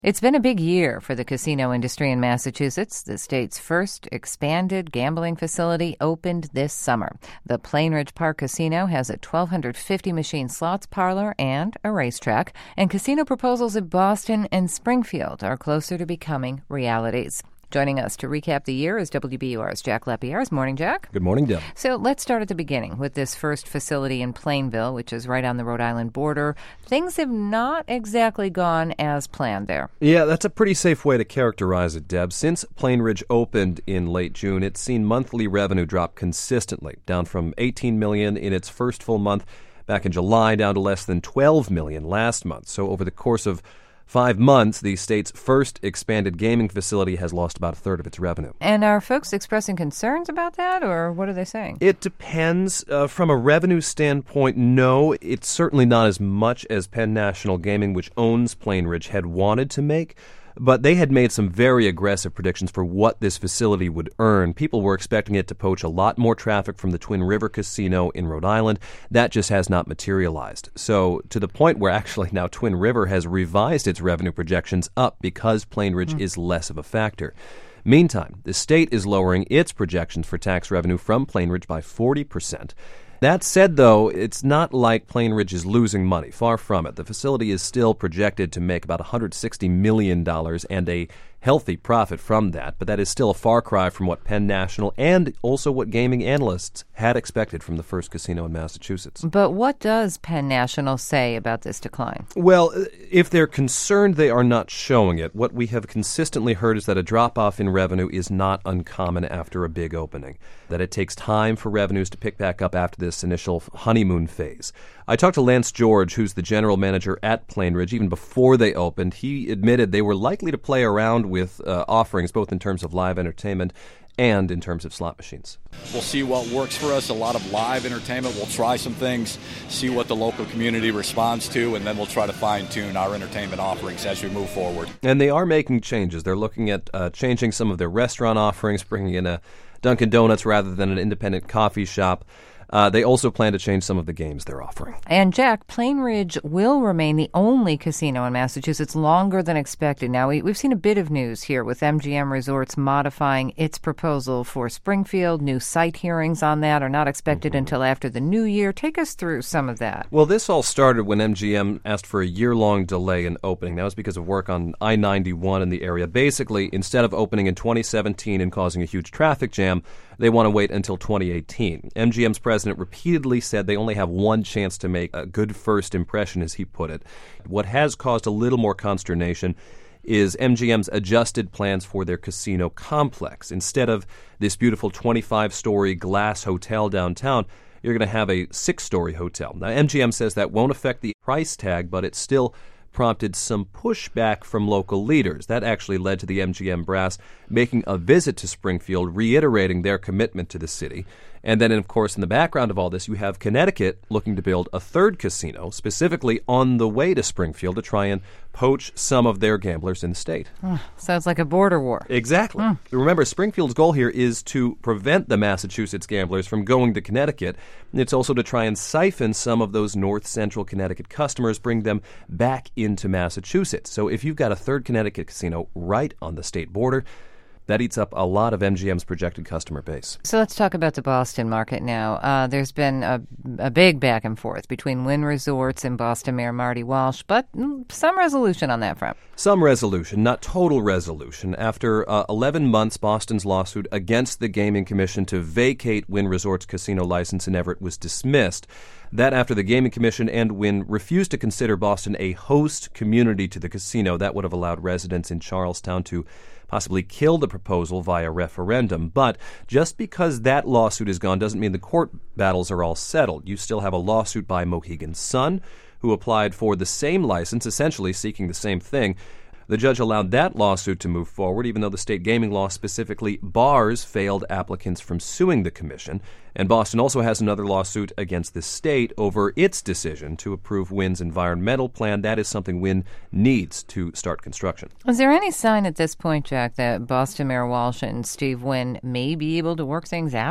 It's been a big year for the casino industry in Massachusetts. The state's first expanded gambling facility opened this summer. The Plainridge Park Casino has a 1,250-machine slots parlor and a racetrack, and casino proposals at Boston and Springfield are closer to becoming realities. Joining us to recap the year is WBUR's Jack Lapierre. Morning, Jack. Good morning, Deb. So let's start at the beginning with this first facility in Plainville, which is right on the Rhode Island border. Things have not exactly gone as planned there. Yeah, that's a pretty safe way to characterize it, Deb. Since Plainridge opened in late June, it's seen monthly revenue drop consistently, down from $18 million in its first full month back in July down to less than $12 million last month. So over the course of 5 months, the state's first expanded gaming facility has lost about a third of its revenue. And are folks expressing concerns about that, or what are they saying? It depends. From a revenue standpoint, no. It's certainly not as much as Penn National Gaming, which owns Plainridge, had wanted to make. But they had made some very aggressive predictions for what this facility would earn. People were expecting it to poach a lot more traffic from the Twin River Casino in Rhode Island. That just has not materialized. So to the point where actually now Twin River has revised its revenue projections up because Plainridge is less of a factor. Meantime, the state is lowering its projections for tax revenue from Plainridge by 40%. That said, though, it's not like Plainridge is losing money. Far from it. The facility is still projected to make about $160 million and a healthy profit from that, but that is still a far cry from what Penn National and also what gaming analysts had expected from the first casino in Massachusetts. But what does Penn National say about this decline? Well, if they're concerned, they are not showing it. What we have consistently heard is that a drop-off in revenue is not uncommon after a big opening, that it takes time for revenues to pick back up after this initial honeymoon phase. I talked to Lance George, who's the general manager at Plainridge, even before they opened. He admitted they were likely to play around with offerings, both in terms of live entertainment and in terms of slot machines. We'll see what works for us, a lot of live entertainment. We'll try some things, see what the local community responds to, and then we'll try to fine-tune our entertainment offerings as we move forward. And they are making changes. They're looking at changing some of their restaurant offerings, bringing in a Dunkin' Donuts rather than an independent coffee shop. They also plan to change some of the games they're offering. And, Jack, Plainridge will remain the only casino in Massachusetts longer than expected. Now, we've seen a bit of news here with MGM Resorts modifying its proposal for Springfield. New site hearings on that are not expected until after the new year. Take us through some of that. Well, this all started when MGM asked for a year-long delay in opening. That was because of work on I-91 in the area. Basically, instead of opening in 2017 and causing a huge traffic jam, they want to wait until 2018. MGM's president repeatedly said they only have one chance to make a good first impression, as he put it. What has caused a little more consternation is MGM's adjusted plans for their casino complex. Instead of this beautiful 25-story glass hotel downtown, you're going to have a 6-story hotel. Now, MGM says that won't affect the price tag, but it still prompted some pushback from local leaders. That actually led to the MGM brass making a visit to Springfield, reiterating their commitment to the city. And then, of course, in the background of all this, you have Connecticut looking to build a third casino, specifically on the way to Springfield, to try and poach some of their gamblers in the state. Sounds like a border war. Exactly. Remember, Springfield's goal here is to prevent the Massachusetts gamblers from going to Connecticut. It's also to try and siphon some of those north-central Connecticut customers, bring them back into Massachusetts. So if you've got a third Connecticut casino right on the state border, that eats up a lot of MGM's projected customer base. So let's talk about the Boston market now. There's been a big back and forth between Wynn Resorts and Boston Mayor Marty Walsh, but some resolution on that front. Some resolution, not total resolution. After 11 months, Boston's lawsuit against the Gaming Commission to vacate Wynn Resorts' casino license in Everett was dismissed. That after the Gaming Commission and Wynn refused to consider Boston a host community to the casino. That would have allowed residents in Charlestown to possibly kill the proposal via referendum. But just because that lawsuit is gone doesn't mean the court battles are all settled. You still have a lawsuit by Mohegan Sun, who applied for the same license, essentially seeking the same thing. The judge allowed that lawsuit to move forward, even though the state gaming law specifically bars failed applicants from suing the commission. And Boston also has another lawsuit against the state over its decision to approve Wynn's environmental plan. That is something Wynn needs to start construction. Is there any sign at this point, Jack, that Boston Mayor Walsh and Steve Wynn may be able to work things out?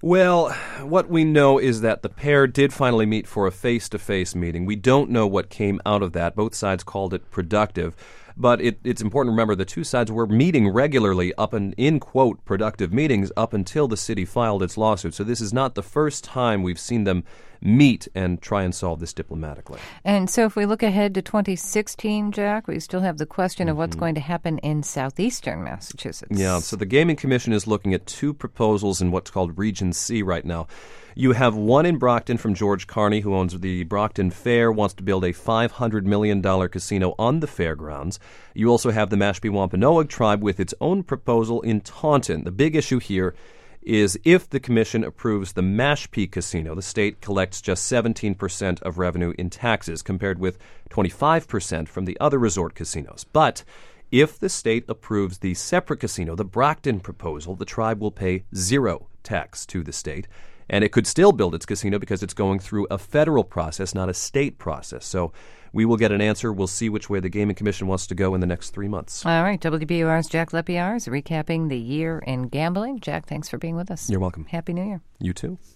Well, what we know is that the pair did finally meet for a face-to-face meeting. We don't know what came out of that. Both sides called it productive. But it's important to remember the two sides were meeting regularly in quote, productive meetings up until the city filed its lawsuit. So this is not the first time we've seen them meet and try and solve this diplomatically. And so if we look ahead to 2016, Jack, we still have the question of what's going to happen in southeastern Massachusetts. Yeah, so the Gaming Commission is looking at two proposals in what's called Region C right now. You have one in Brockton from George Carney, who owns the Brockton Fair, wants to build a $500 million casino on the fairgrounds. You also have the Mashpee Wampanoag tribe with its own proposal in Taunton. The big issue here is if the commission approves the Mashpee Casino, the state collects just 17% of revenue in taxes, compared with 25% from the other resort casinos. But if the state approves the separate casino, the Brockton proposal, the tribe will pay zero tax to the state. And it could still build its casino because it's going through a federal process, not a state process. So we will get an answer. We'll see which way the Gaming Commission wants to go in the next 3 months. All right. WBUR's Jack Lepiar is recapping the year in gambling. Jack, thanks for being with us. You're welcome. Happy New Year. You too.